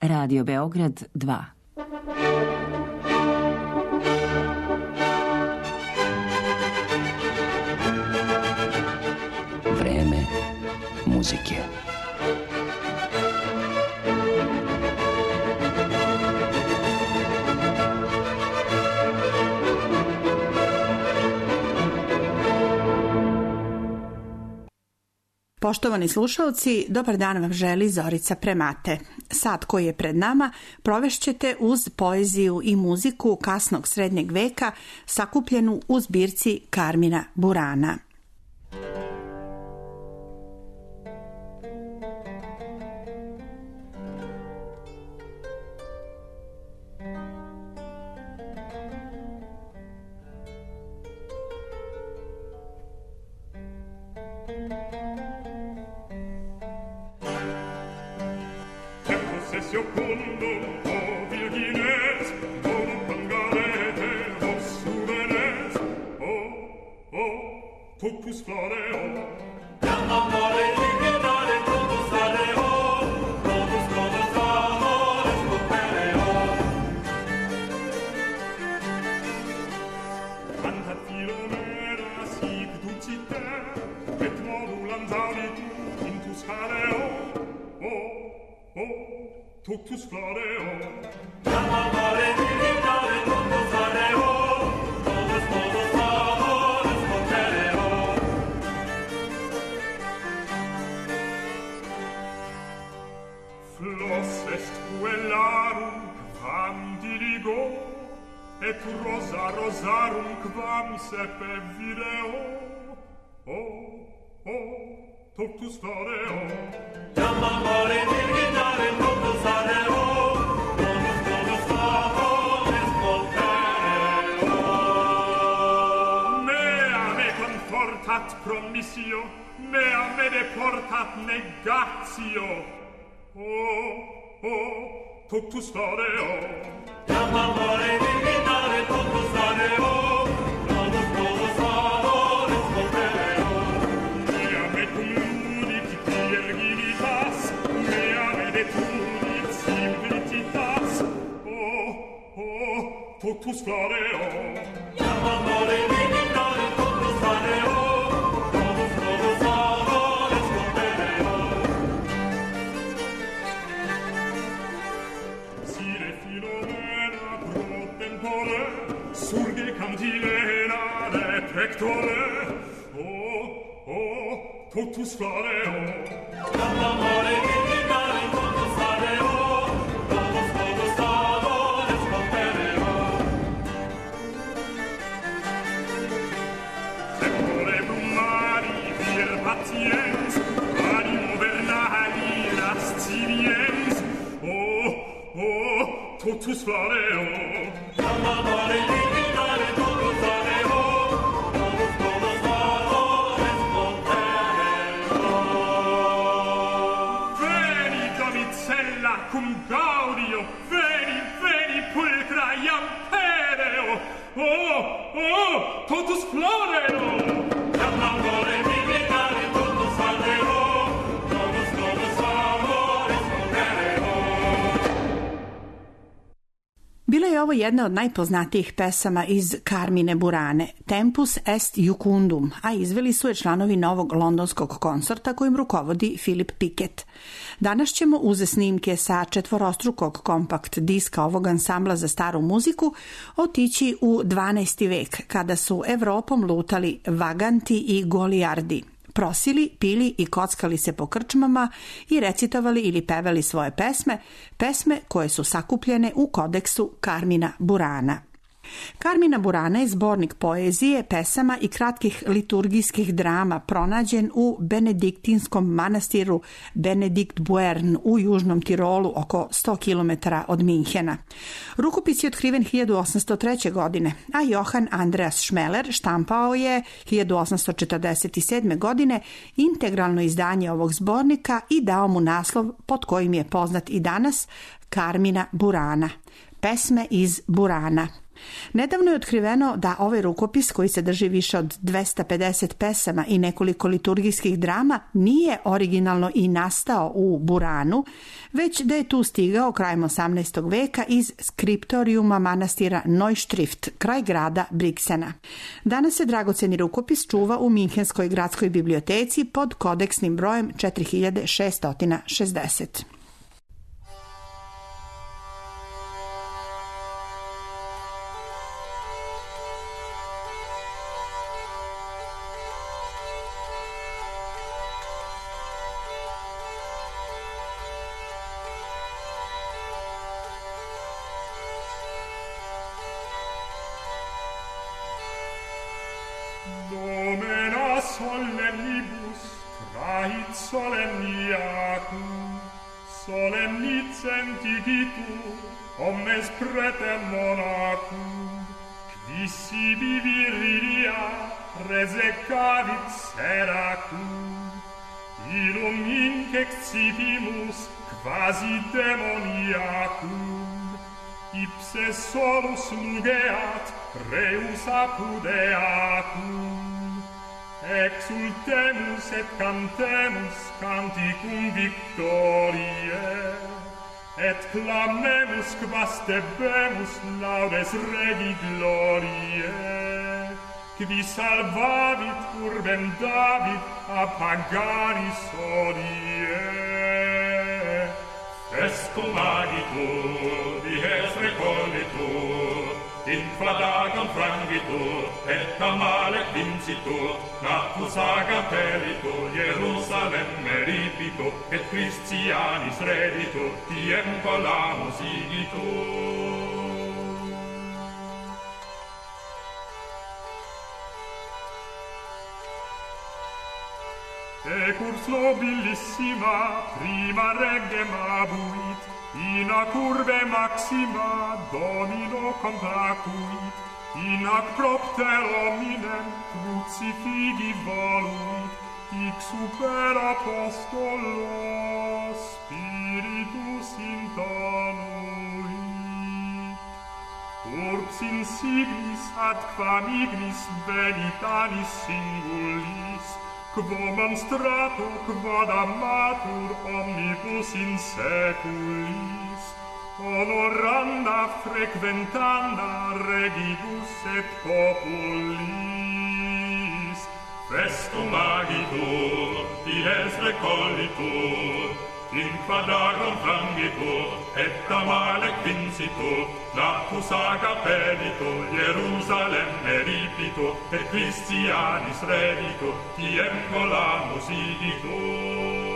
Radio Beograd 2. Vreme muzike. Poštovani slušalci, dobar dan vam želi Zorica Premate. Sat koji je pred nama provešćete uz poeziju i muziku kasnog srednjeg veka sakupljenu u zbirci Karmina Burana. Promissio, mea me deportat negatio. Totus fareo. Jam amore virginale, totus fareo. Totus amores voltereo. Mea me cum ludit virginitas, mea me detudit simplicitas. Totus fareo. Jam amore virginale, totus fareo. Surge cantilena de pectore. Totus fareo. L'amore virginale, totus fareo. Totus amores voltereo. Tempore brumari, vir patiens, animo vernali, lasciviens. Totus fareo. L'amore virginale, totus fareo. Totus amores voltereo. Veni, damicella, cum gaudio, veni, pulcra iam pereo. Totus floreo. L'amore virginale, totus fareo. Totus amores voltereo. Bila je ovo jedna od najpoznatijih pesama iz Karmine Burane, Tempus est Jucundum, a izveli su je članovi novog londonskog koncerta kojim rukovodi Philip Pickett. Danas ćemo uz snimke sa četvorostrukog kompakt diska ovog ansambla za staru muziku otići u 12. vek, kada su Evropom lutali vaganti i golijardi. Prosili, pili i kockali se po krčmama i recitovali ili pevali svoje pesme koje su sakupljene u kodeksu Karmina Burana. Karmina Burana je zbornik poezije, pesama i kratkih liturgijskih drama pronađen u benediktinskom manastiru Benedikt Buern u Južnom Tirolu oko 100 km od Minhena. Rukopis je otkriven 1803. godine, a Johann Andreas Schmeller štampao je 1847. godine integralno izdanje ovog zbornika i dao mu naslov pod kojim je poznat i danas, Karmina Burana. pesme iz Burana. Nedavno je otkriveno da ovaj rukopis, koji sadrži više od 250 pesama i nekoliko liturgijskih drama, nije originalno i nastao u Buranu, već da je tu stigao krajem 18. veka iz skriptorijuma manastira Neuštrift, kraj grada Brixena. Danas se dragoceni rukopis čuva u Minhenskoj gradskoj biblioteci pod kodeksnim brojem 4660. Domena solemnibus trahit solemniacum, solemnicem tigitur omnes preter monachum, quis sibi virilia resecavit seracum, illum hinc excipimus quasi demoniacum, ipse solus nugeat reus apudeacum, exultemus et cantemus canticum victoriae, et clamemus quas debemus laudes regi gloriae, qui salvavit urbem David a paganis odie. Festum agitur, dies recollitur, infladagam frangitur, et amalec vincitur, natus agapelitur, Jerusalem meripitur, et Christianis reditur, tiem colamus igitur. Ecurs nobilissima prima regem abuit, in ac urbe maxima domino complacuit, in ac propter hominem crucifigi voluit, hic super apostolo spiritus intonuit. Urbs insignis ad quam ignis venit anis singulis, quo monstrato quod amatur omnibus in seculis, honoranda frequentanda regibus et populis. Festum agitur, dies recollitur, in quadragum frangitur, et amalec vincitur, natus agapelitur, Jerusalem meripitur, et Christianis reditur, tiem colamus igitur.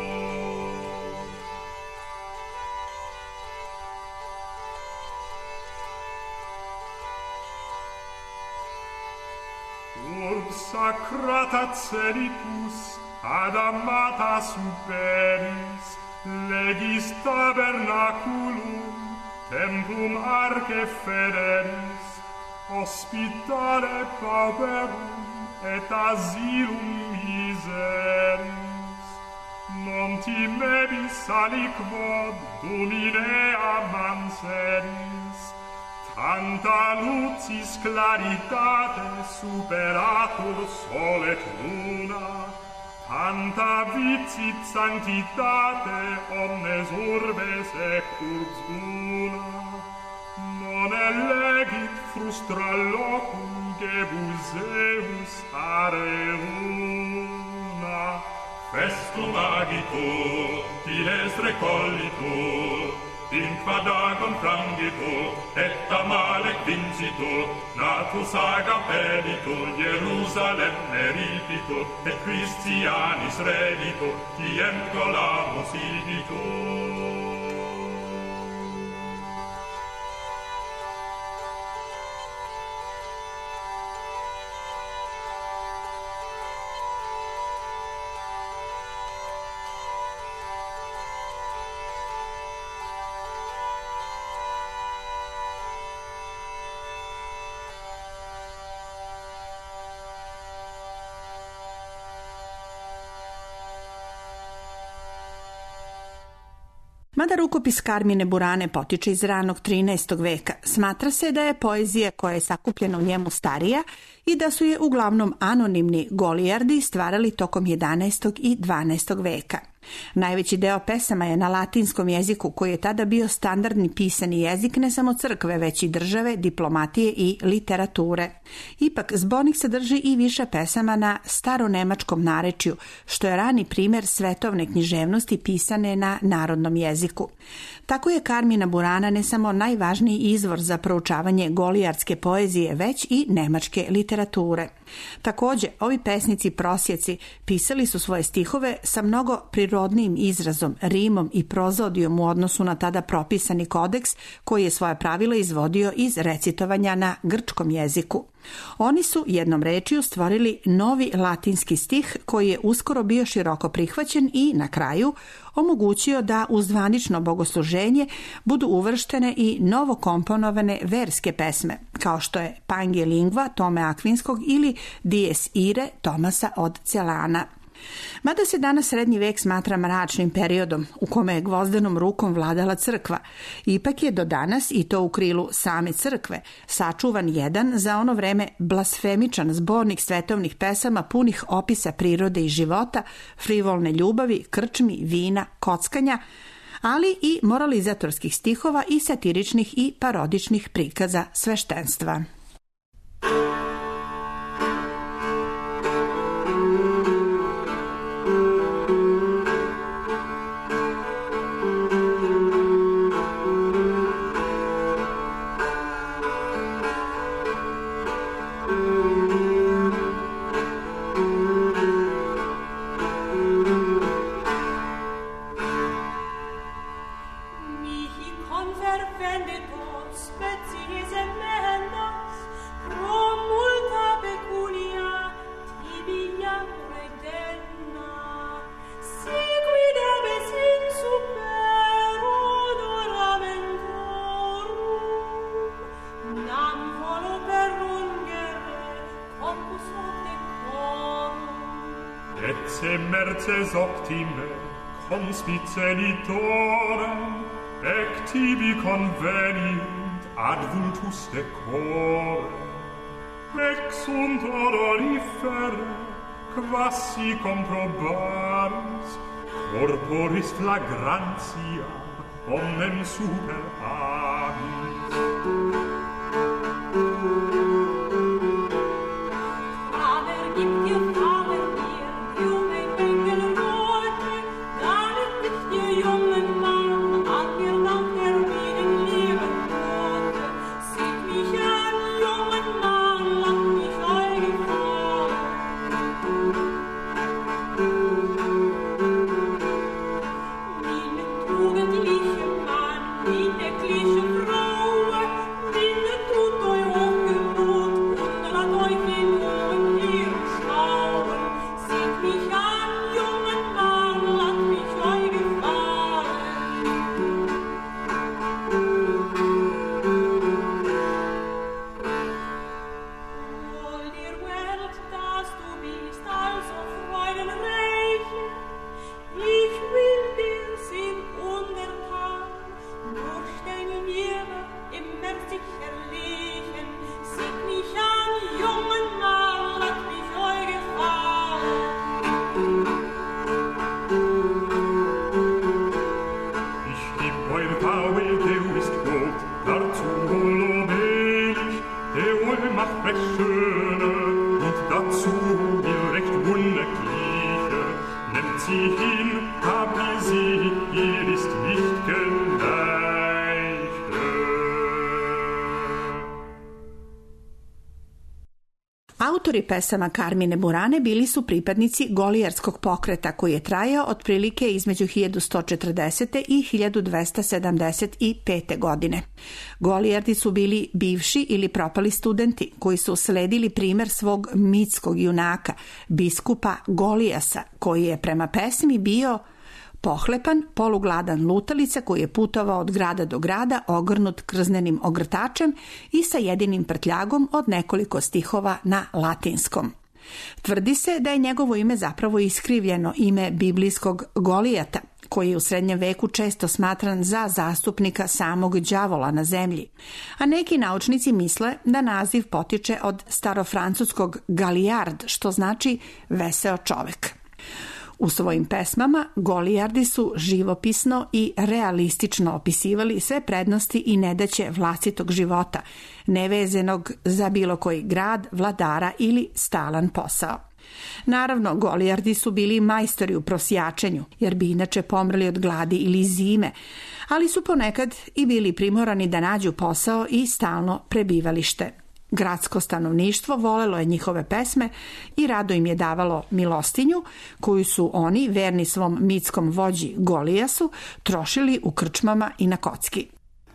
Urb sacrata celitus, ad amata superis, legis tabernaculum, templum arche federis, hospitale pauperum, et asilum miseris. Non timebis aliquod Dominea manseris, tanta lucis claritate superatur sole et luna, tanta vicit sanctitate omnes urbes ec urbs una. Non elegit frustra locum gebus Zeus areuna. Festum agitur, dies recollitur, in quadragum frangitur, et amalec vincitur, natus agapelitur, Jerusalem meripitur, et Christianis reditur, tiem colamus igitur. Mada rukopis Carmine Burane potiče iz ranog 13. veka, smatra se da je poezija koja je sakupljena u njemu starija i da su je uglavnom anonimni golijardi stvarali tokom 11. i 12. veka. Najveći deo pesama je na latinskom jeziku koji je tada bio standardni pisani jezik ne samo crkve, već i države, diplomatije i literature. Ipak, zbornik sadrži i više pesama na staronemačkom narečju, što je rani primjer svetovne književnosti pisane na narodnom jeziku. Tako je Carmina Burana ne samo najvažniji izvor za proučavanje golijarske poezije, već i nemačke literature. Također, ovi pesnici prosjeci pisali su svoje stihove sa mnogo prirodnijim izrazom, rimom i prozodijom u odnosu na tada propisani kodeks koji je svoja pravila izvodio iz recitovanja na grčkom jeziku. Oni su jednom rečju stvorili novi latinski stih koji je uskoro bio široko prihvaćen i na kraju omogućio da uz zvanično bogosluženje budu uvrštene i novo komponovane verske pesme, kao što je Pange Lingua Tome Akvinskog ili Dies Irae Tomasa od Celana. Mada se danas srednji vek smatra mračnim periodom u kome je gvozdenom rukom vladala crkva, ipak je do danas, i to u krilu same crkve, sačuvan jedan za ono vreme blasfemičan zbornik svetovnih pesama punih opisa prirode i života, frivolne ljubavi, krčmi, vina, kockanja, ali i moralizatorskih stihova i satiričnih i parodičnih prikaza sveštenstva. Merces optime conspicelitorem ec tibi convenient ad vultus decorem ec sunt odorifere quasi comprobaris corporis flagrantia omnem super habis. Autori pesama Carmine Burane bili su pripadnici golijarskog pokreta koji je trajao otprilike između 1140. i 1275. godine. Golijardi su bili bivši ili propali studenti koji su sledili primjer svog mitskog junaka, biskupa Golijasa, koji je prema pesmi bio pohlepan, polugladan lutalica koji je putovao od grada do grada ogrnut krznenim ogrtačem i sa jedinim prtljagom od nekoliko stihova na latinskom. Tvrdi se da je njegovo ime zapravo iskrivljeno ime biblijskog Golijata, koji je u srednjem veku često smatran za zastupnika samog đavola na zemlji. A neki naučnici misle da naziv potiče od starofrancuskog Galijard, što znači veseo čovek. U svojim pesmama Golijardi su živopisno i realistično opisivali sve prednosti i nedaće vlastitog života, nevezenog za bilo koji grad, vladara ili stalan posao. Naravno, Golijardi su bili majstori u prosjačenju, jer bi inače pomrli od gladi ili zime, ali su ponekad i bili primorani da nađu posao i stalno prebivalište. Gradsko stanovništvo volelo je njihove pesme i rado im je davalo milostinju, koju su oni, verni svom mitskom vođi Golijasu, trošili u krčmama i na kocki.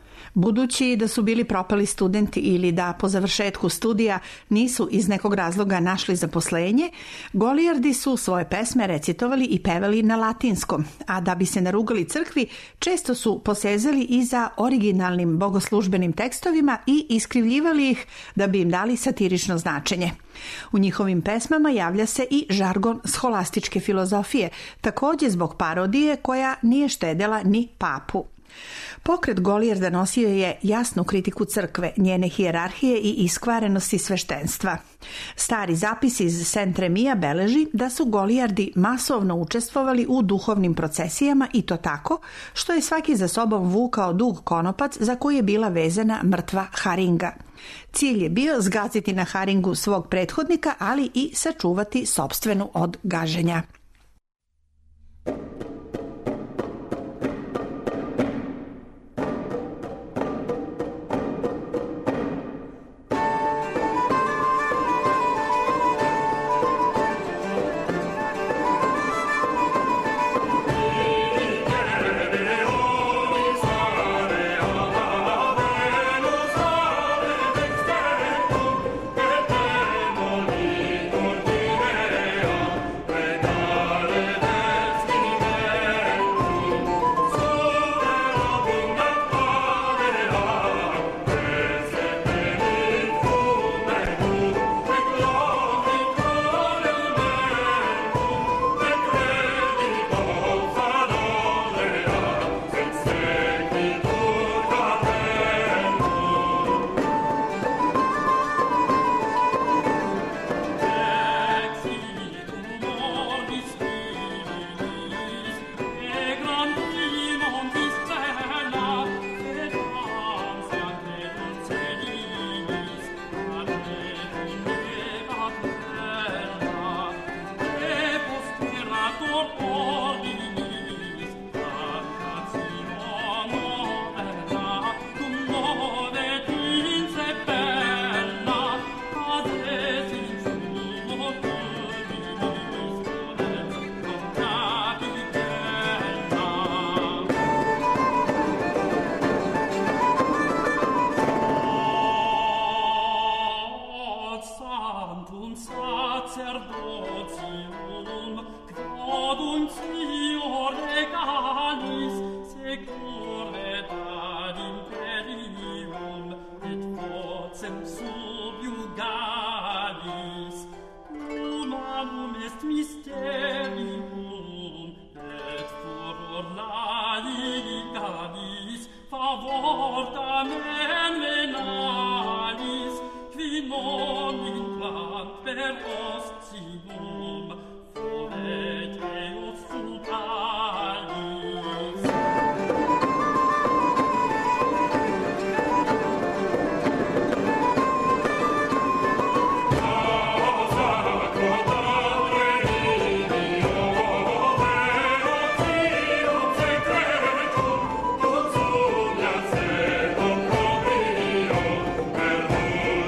Budući da su bili propali studenti ili da po završetku studija nisu iz nekog razloga našli zaposlenje, Golijardi su svoje pesme recitovali i pevali na latinskom, a da bi se narugali crkvi, često su posezali i za originalnim bogoslužbenim tekstovima i iskrivljivali ih da bi im dali satirično značenje. U njihovim pesmama javlja se i žargon scholastičke filozofije, također zbog parodije koja nije štedela ni papu. Pokret Golijarda nosio je jasnu kritiku crkve, njene hijerarhije i iskvarenosti sveštenstva. Stari zapis iz Saint-Remija beleži da su Golijardi masovno učestvovali u duhovnim procesijama i to tako što je svaki za sobom vukao dug konopac za koji je bila vezana mrtva haringa. Cilj je bio zgaziti na haringu svog prethodnika, ali i sačuvati sopstvenu od gaženja.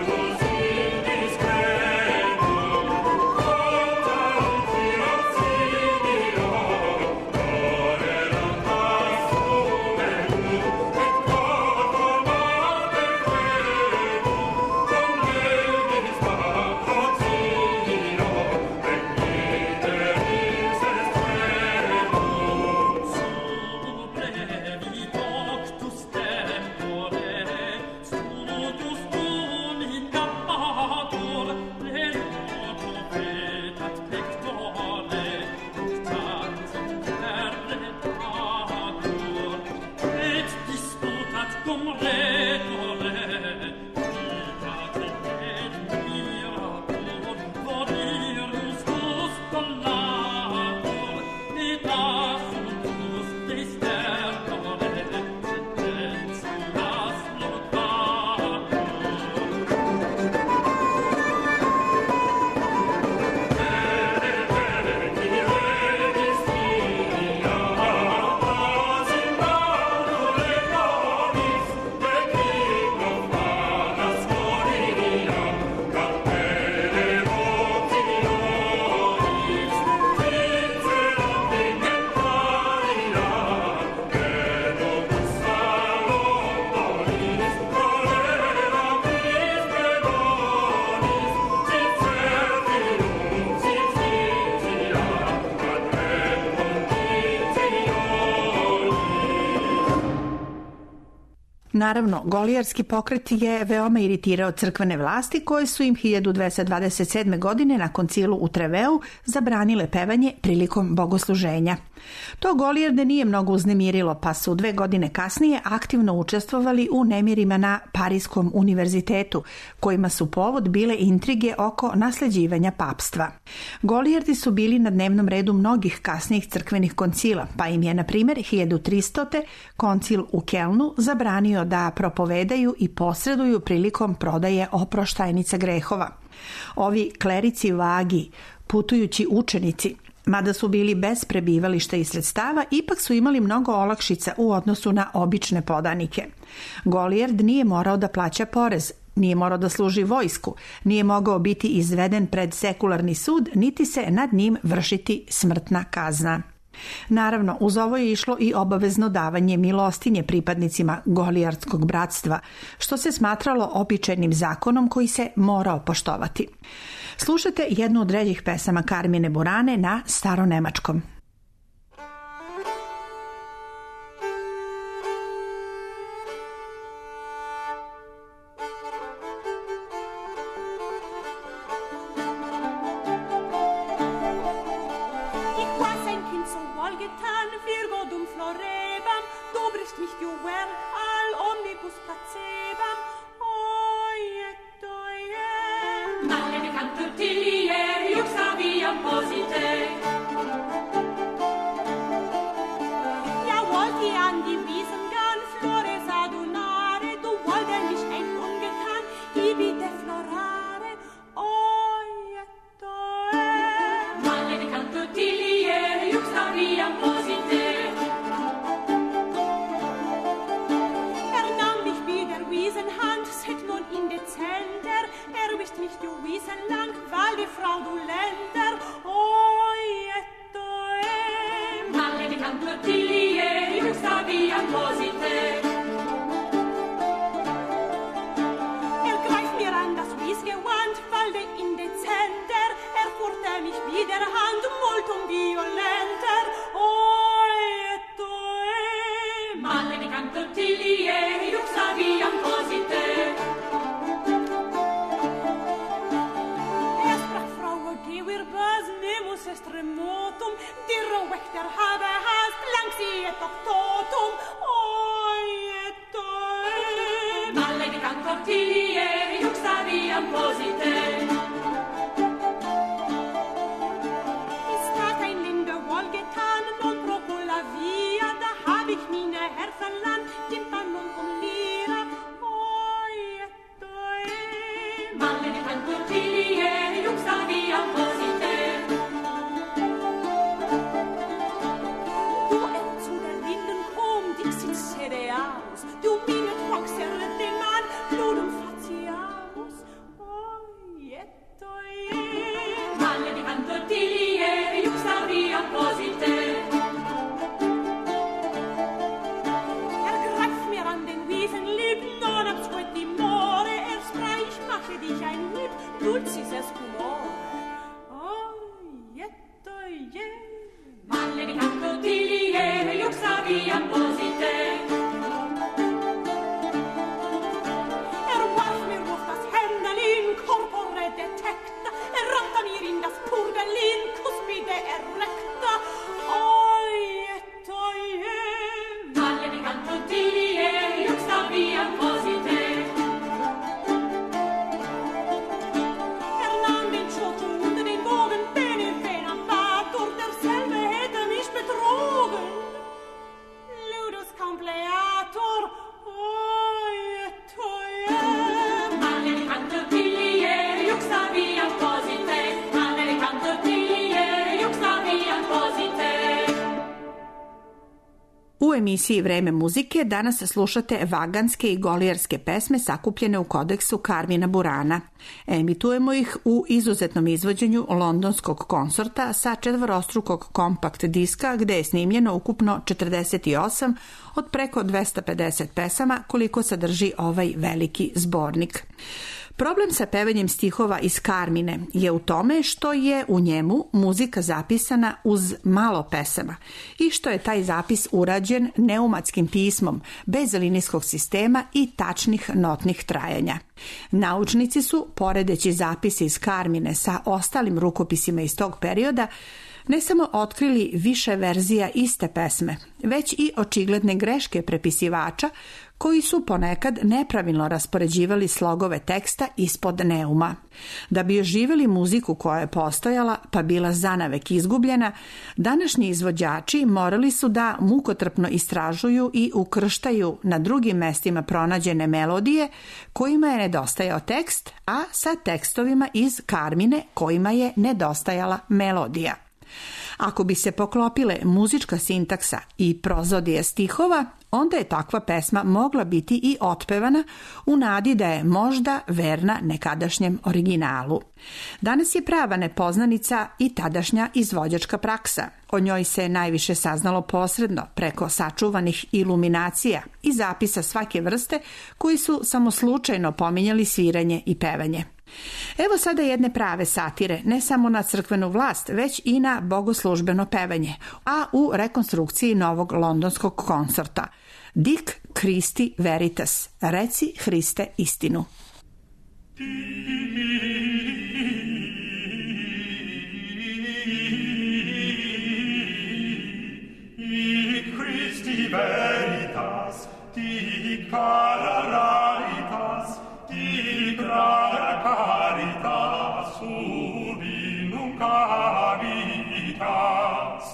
Thank you. Naravno, golijarski pokret je veoma iritirao crkvene vlasti koje su im 1227. godine na koncilu u Treveu zabranile pevanje prilikom bogosluženja. To Golijarde nije mnogo uznemirilo, pa su 2 godine kasnije aktivno učestvovali u nemirima na Pariskom univerzitetu, kojima su povod bile intrige oko nasljeđivanja papstva. Golijardi su bili na dnevnom redu mnogih kasnijih crkvenih koncila, pa im je, na primjer, 1300. koncil u Kelnu zabranio da propovedaju i posreduju prilikom prodaje oproštajnica grehova. Ovi klerici vagi, putujući učenici, mada su bili bez prebivališta i sredstava, ipak su imali mnogo olakšica u odnosu na obične podanike. Golijard nije morao da plaća porez, nije morao da služi vojsku, nije mogao biti izveden pred sekularni sud, niti se nad njim vršiti smrtna kazna. Naravno, uz ovo je išlo i obavezno davanje milostinje pripadnicima Golijardskog bratstva, što se smatralo običajnim zakonom koji se morao poštovati. Slušajte jednu od ređih pesama Carmine Burane na staronemačkom. Du minnet vokser det man, blodum fatiamus, oi U emisiji Vreme muzike danas slušate vaganske i golijerske pesme sakupljene u kodeksu Karmina Burana. Emitujemo ih u izuzetnom izvođenju londonskog koncerta sa četvorostrukog kompakt diska gde je snimljeno ukupno 48 od preko 250 pesama koliko sadrži ovaj veliki zbornik. Problem sa pevanjem stihova iz Karmine je u tome što je u njemu muzika zapisana uz malo pesama i što je taj zapis urađen neumatskim pismom, bez linijskog sistema i tačnih notnih trajanja. Naučnici su, poredeći zapise iz Karmine sa ostalim rukopisima iz tog perioda, ne samo otkrili više verzija iste pesme, već i očigledne greške prepisivača koji su ponekad nepravilno raspoređivali slogove teksta ispod neuma. Da bi oživjeli muziku koja je postojala pa bila zanavek izgubljena, današnji izvođači morali su da mukotrpno istražuju i ukrštaju na drugim mestima pronađene melodije kojima je nedostajao tekst, a sa tekstovima iz Karmine kojima je nedostajala melodija. Ako bi se poklopile muzička sintaksa i prozodija stihova, onda je takva pesma mogla biti i otpevana u nadi da je možda verna nekadašnjem originalu. Danas je prava nepoznanica i tadašnja izvođačka praksa. O njoj se najviše saznalo posredno preko sačuvanih iluminacija i zapisa svake vrste koji su samo slučajno pominjali sviranje i pevanje. Evo sada jedne prave satire, ne samo na crkvenu vlast, već i na bogoslužbeno pevanje, a u rekonstrukciji novog londonskog koncerta. Dic Christi Veritas, reci Hriste istinu. Dic Christi Veritas, dic cara raritas, dic rara caritas, ubi nunc habitas.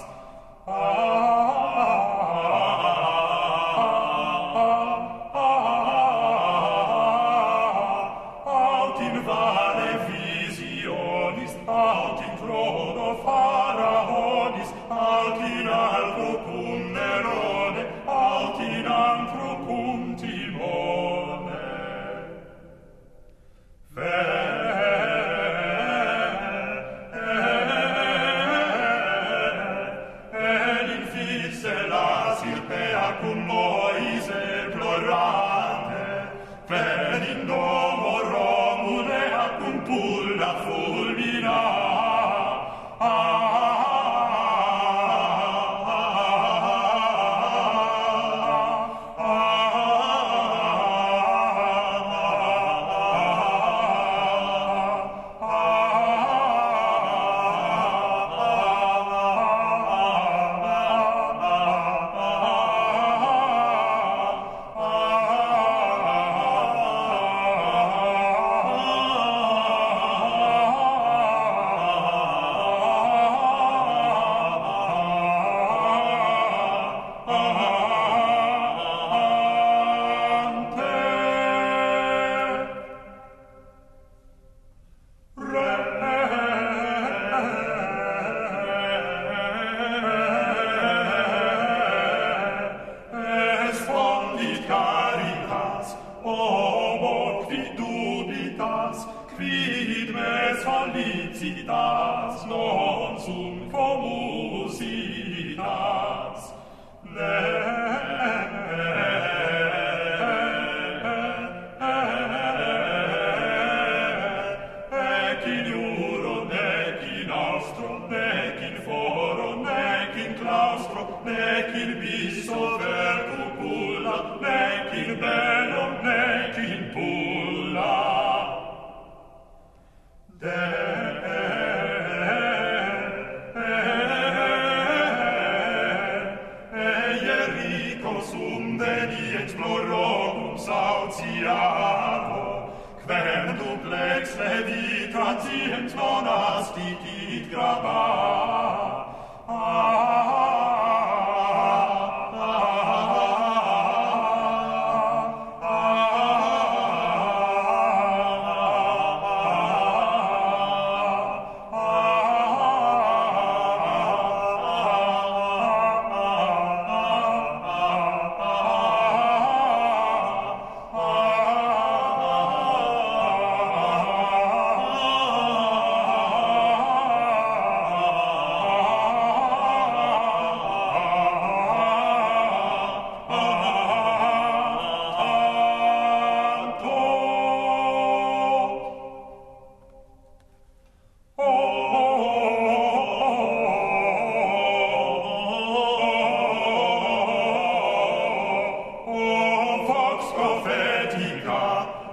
Aut in vale visionis, aut in trono faraonis, aut in alto cum Nerone, aut in antro cum Timone. In fixe lasir pea cum Moise plorante, in domo Romule cum pulla fulmina.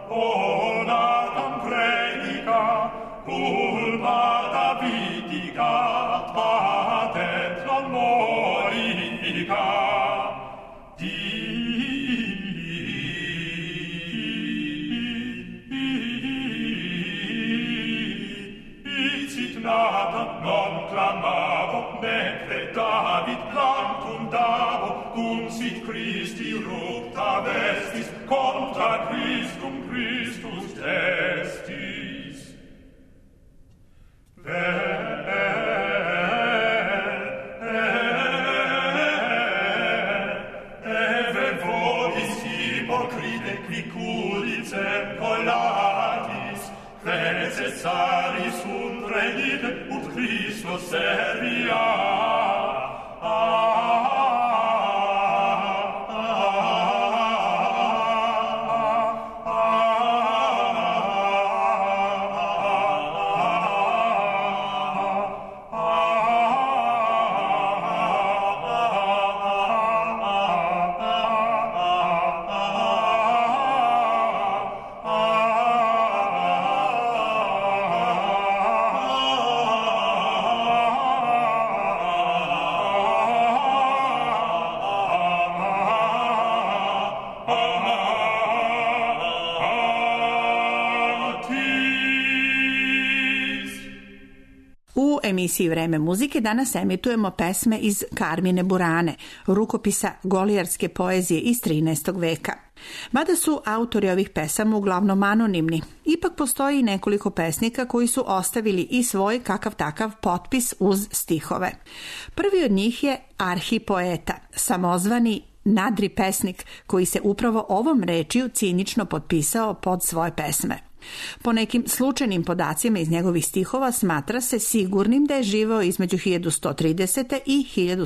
Onatam predica, culpa Davidica, patet non morica. Dicit natam non clamavo, necre David plantum davo, cum sit Christi rupta vestis, contra Christum Christus destis. Eve vodis hypocrite qui culicem collatis, necessaris sunt redite ut Christus servia. U emisiji Vreme muzike danas emitujemo pesme iz Carmine Burane, rukopisa golijarske poezije iz 13. veka. Mada su autori ovih pesama uglavnom anonimni, ipak postoji nekoliko pesnika koji su ostavili i svoj kakav takav potpis uz stihove. Prvi od njih je Arhipoeta, samozvani nadri pesnik koji se upravo ovom rečju cinično potpisao pod svoje pesme. Po nekim slučajnim podacima iz njegovih stihova smatra se sigurnim da je živeo između 1130. i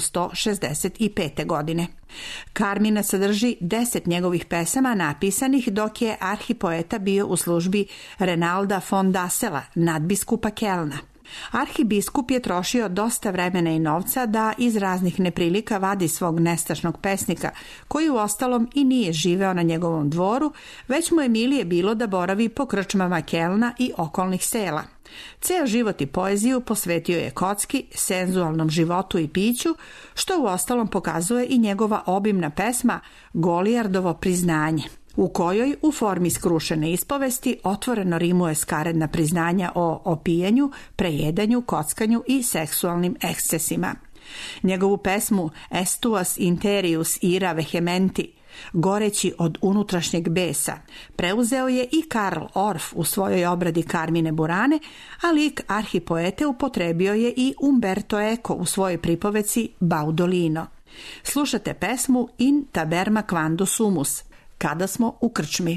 1165. godine. Carmina sadrži 10 njegovih pesama napisanih dok je Arhipoeta bio u službi Renalda von Dassela, nadbiskupa Kelna. Arhibiskup je trošio dosta vremena i novca da iz raznih neprilika vadi svog nestašnog pesnika, koji uostalom i nije živeo na njegovom dvoru, već mu je milije bilo da boravi po krčmama Kelna i okolnih sela. Ceo život i poeziju posvetio je kocki, senzualnom životu i piću, što uostalom pokazuje i njegova obimna pesma Golijardovo priznanje, u kojoj u formi skrušene ispovesti otvoreno rimuje skaredna priznanja o opijanju, prejedanju, kockanju i seksualnim ekscesima. Njegovu pesmu Estuas interius ira vehementi, goreći od unutrašnjeg besa, preuzeo je i Karl Orff u svojoj obradi Carmine Burane, a lik Arhipoete upotrebio je i Umberto Eco u svojoj pripoveci Baudolino. Slušate pesmu In taberma quando sumus, kada smo u krčmi.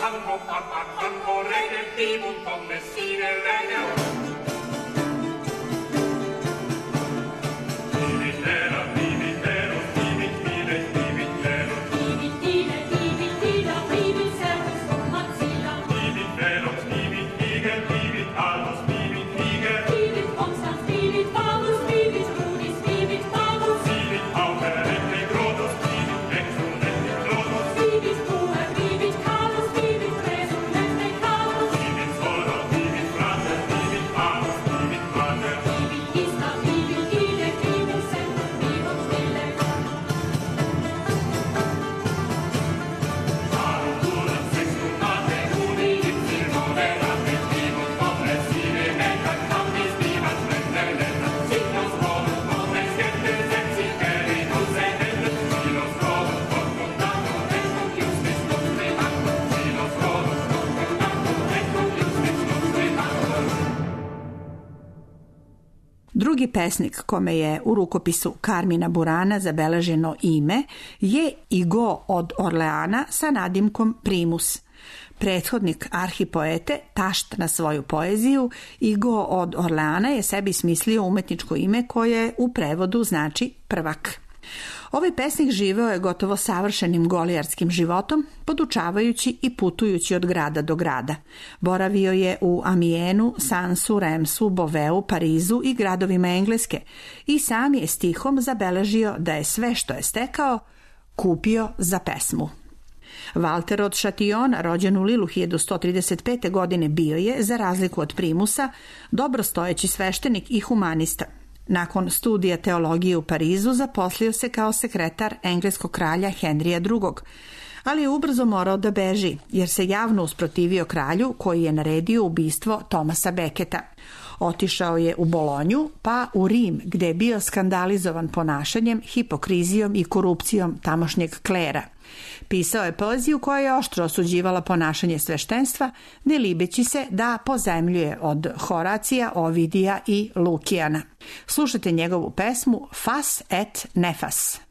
Canco redemptivum commessine legem. Drugi pesnik kome je u rukopisu Carmina Burana zabeleženo ime je Igo od Orleana sa nadimkom Primus. Prethodnik arhipoete, tašt na svoju poeziju, Igo od Orleana je sebi smislio umetničko ime koje u prevodu znači prvak. Ovaj pesnik živeo je gotovo savršenim golijarskim životom, podučavajući i putujući od grada do grada. Boravio je u Amienu, Sansu, Remsu, Boveu, Parizu i gradovima Engleske i sam je stihom zabeležio da je sve što je stekao kupio za pesmu. Walter od Chatillon, rođen u Lilu 1135. godine, bio je, za razliku od Primusa, dobrostojeći sveštenik i humanista. Nakon studija teologije u Parizu zaposlio se kao sekretar engleskog kralja Henrija II, ali je ubrzo morao da beži, jer se javno usprotivio kralju koji je naredio ubistvo Thomasa Becketa. Otišao je u Bolonju, pa u Rim, gde je bio skandalizovan ponašanjem, hipokrizijom i korupcijom tamošnjeg klera. Pisao je poeziju koja je oštro osuđivala ponašanje sveštenstva, ne libeći se da pozajmljuje od Horacija, Ovidija i Lukijana. Slušajte njegovu pesmu Fas et Nefas.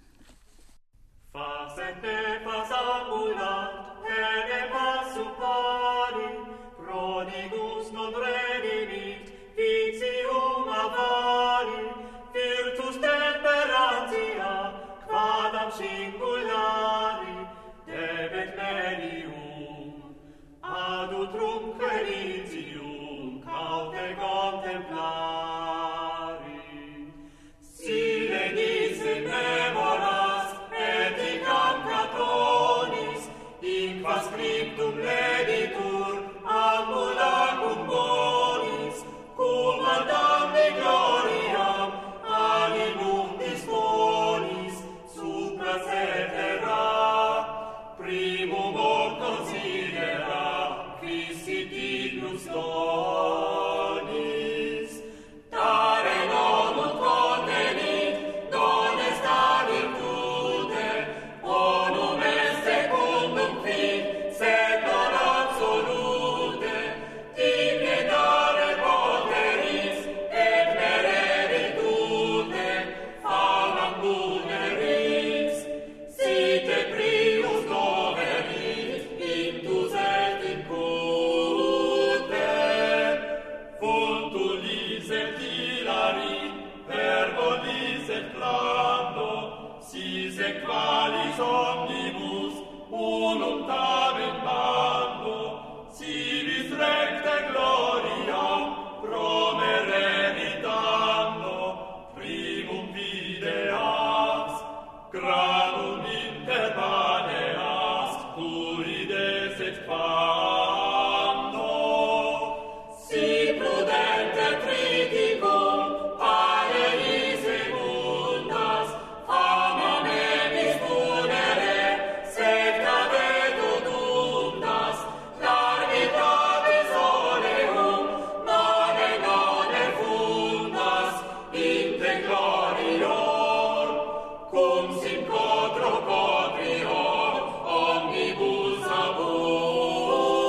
Fas et nefas ambulant, ene passu pari, prodigus non redimit, vitium avari, virtus temperantia, quadam singulari, debet melium, ad utrum queritium, caute contemplari. Sile nisi memoras, eticam Catonis, inqua scriptum leditur, ambulacum bonis, cum ad damni gloriam, animum disponis, supra cetera, primum ob considera, Christi dignus donis. Tare non ut contenit, non est ad virtute, bonum est secundum fit, sed non absolute, digne dare poteris, et mereritute, famam muneris, site prius doverit, intus et incute, vultulis et hilari, verbolis et plando, sis et qualis omnibus, unum tamen bando, civis recte gloriam, promerenitando, primum videas, gradum interbaneas, purides et pando. Si prudente criticum, pareis emundas, famam emis punere, sed cavetur dundas, largitatis oleum, none fundas, inte glorior, cum sim quadro quadrior, omnibus abundas.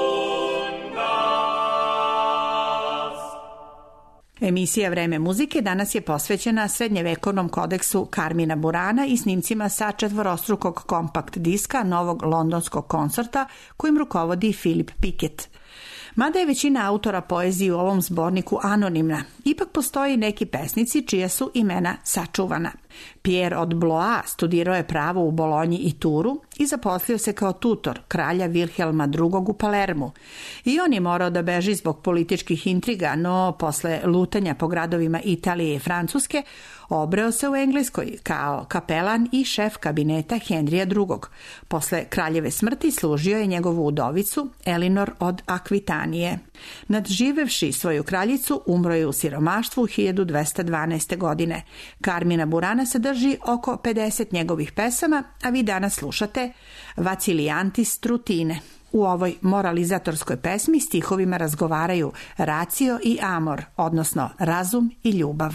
Emisija Vreme muzike danas je posvećena srednjevekovnom kodeksu Carmina Burana i snimcima sa četvorostrukog kompakt diska novog londonskog koncerta kojim rukovodi Philip Pickett. Mada je većina autora poezije u ovom zborniku anonimna, ipak postoji neki pesnici čija su imena sačuvana. Pierre od Blois studirao je pravo u Bolonji i Turu i zaposlio se kao tutor kralja Vilhelma II. U Palermu. I on je morao da beži zbog političkih intriga, no posle lutanja po gradovima Italije i Francuske obreo se u Engleskoj kao kapelan i šef kabineta Henrija II. Posle kraljeve smrti služio je njegovu udovicu Elinor od Akvitanije. Nadživevši svoju kraljicu, umro je u siromaštvu 1212. godine. Carmina Burana sadrži oko 50 njegovih pesama, a vi danas slušate Vaciliantis Trutine. U ovoj moralizatorskoj pesmi stihovima razgovaraju ratio i amor, odnosno razum i ljubav.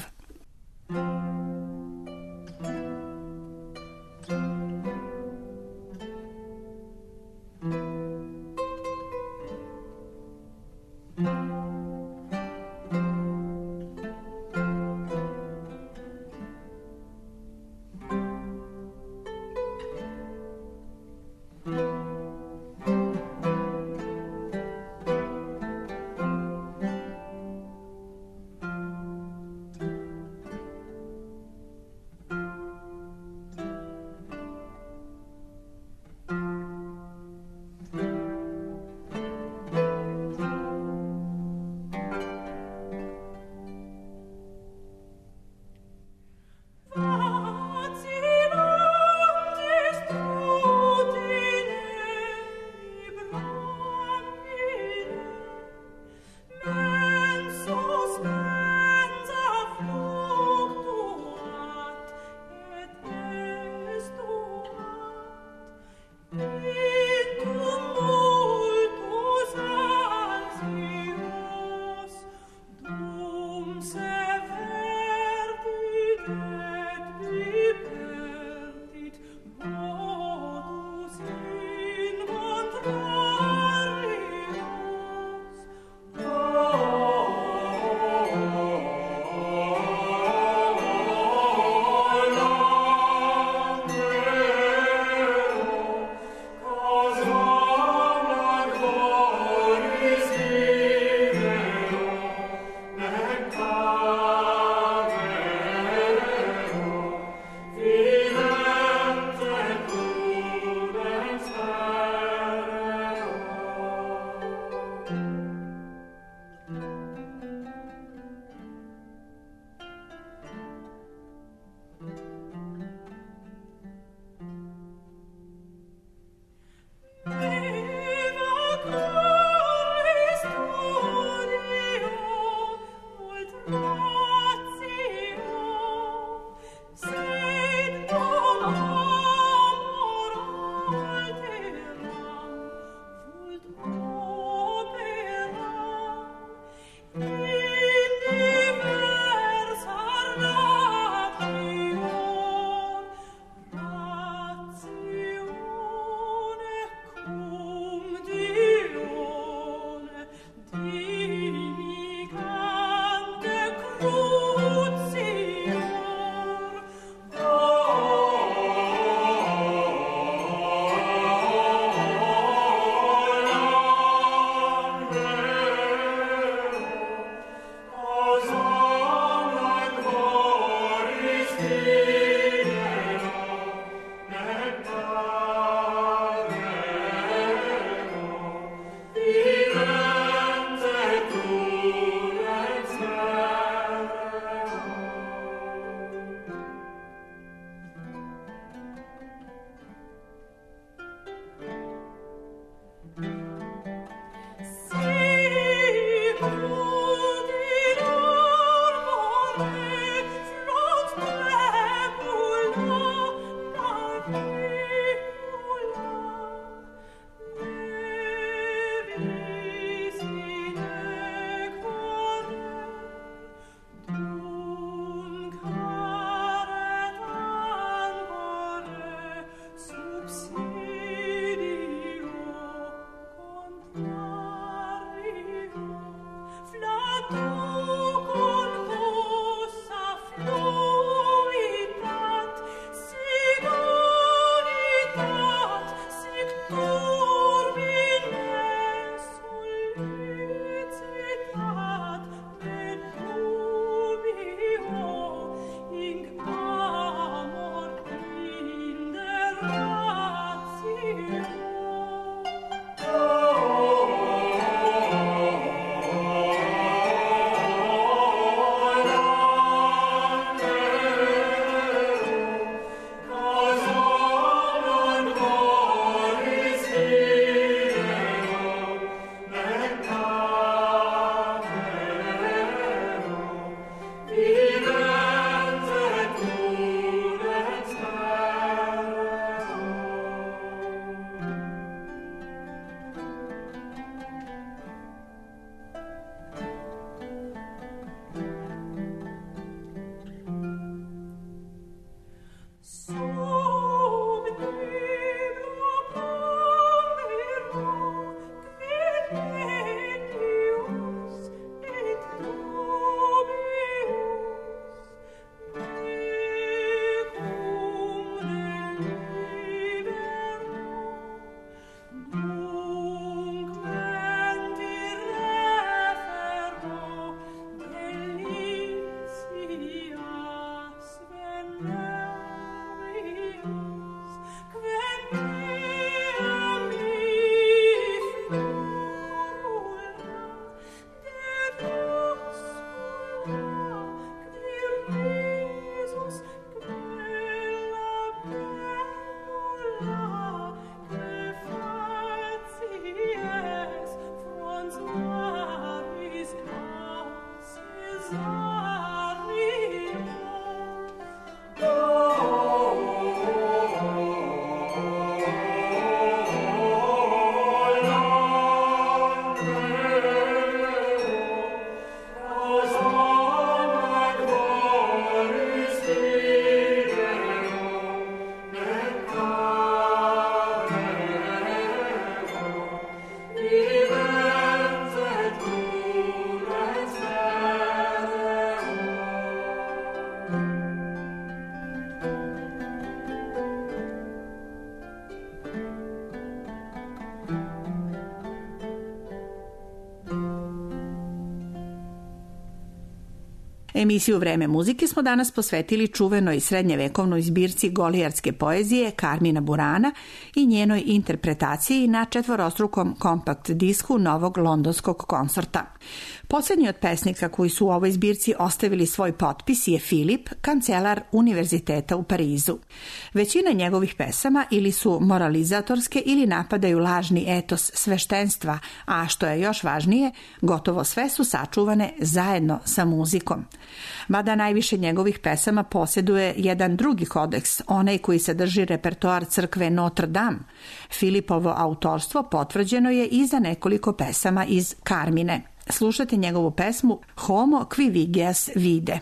Emisiju Vreme muzike smo danas posvetili čuvenoj srednjevekovnoj zbirci golijarske poezije Karmina Burana i njenoj interpretaciji na četvorostrukom kompakt disku Novog londonskog koncerta. Poslednji od pesnika koji su u ovoj zbirci ostavili svoj potpis je Filip, kancelar Univerziteta u Parizu. Većina njegovih pesama ili su moralizatorske ili napadaju lažni etos sveštenstva, a što je još važnije, gotovo sve su sačuvane zajedno sa muzikom. Mada najviše njegovih pesama posjeduje jedan drugi kodeks, onaj koji sadrži repertoar crkve Notre Dame. Filipovo autorstvo potvrđeno je i za nekoliko pesama iz Karmine. Slušajte njegovu pesmu Homo qui vigias vide.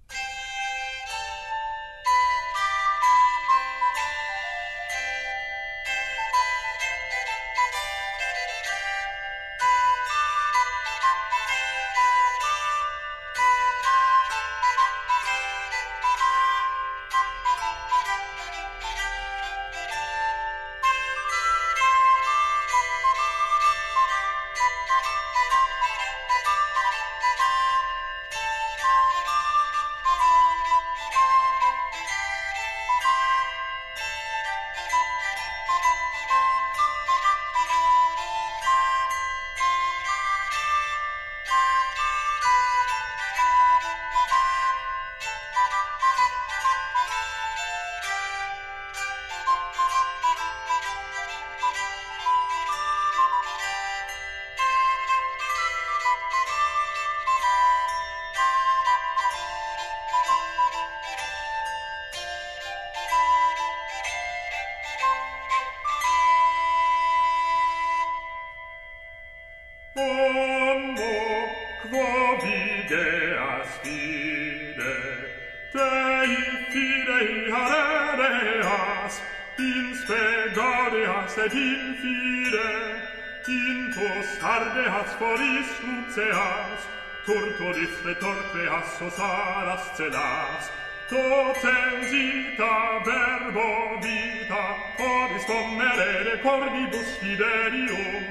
Et in fide, in tos tardeas foris luceas, tortoris retorqueas osaras celas, totem zita verbo vita, ovis commerere cordibus fidelium,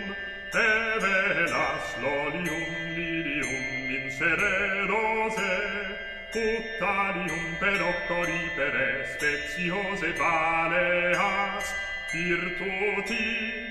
velas lolium lilium insererose, puttalium per occori per speciose valeas, virtuti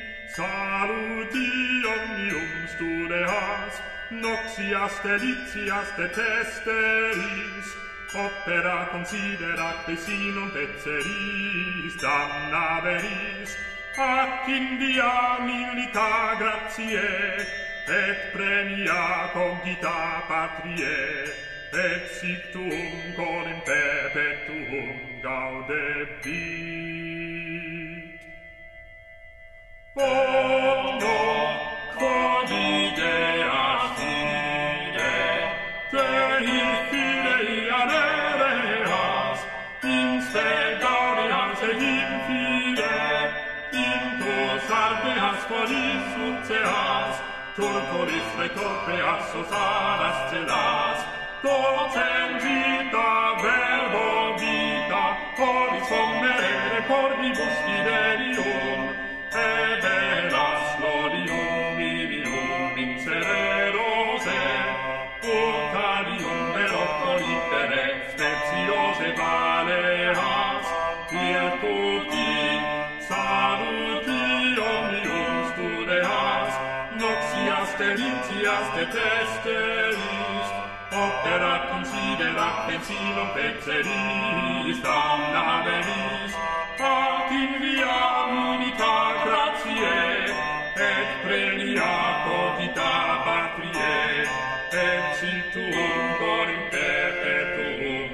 saluti omnium studeas, noxias delicias detesteris, opera considerat desinum pezzeris, damnaveris, ac in via milita gratiae, et premia cogita patriae, et sic tuum colim perpetuum gaudebit. Omno quod videas fide, Dei fidei anereas, in spe gaudias et in fide, in tos ardeas foris luceas, tortoris retorqueas osaras celas, totem vita verbo vita, oris commerere cordibus fidelium, velas lolium lilium insererose, puttalium per occoli per speciose valeas, virtuti saluti omnium studeas, noxias delicias detesteris, opera considerat pensinum pezzeris, damnaveris, ac in via unita gratiae, et premia cogita patriae, et sic tuum corim perpetuum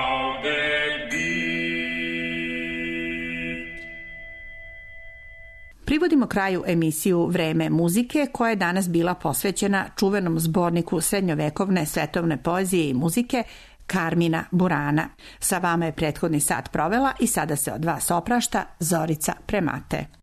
gaudebit. Privodimo kraju emisiju Vreme muzike, koja je danas bila posvećena čuvenom zborniku srednjovekovne svetovne poezije i muzike Karmina Burana. Sa vama je prethodni sat provela i sada se od vas oprašta Zorica Premate.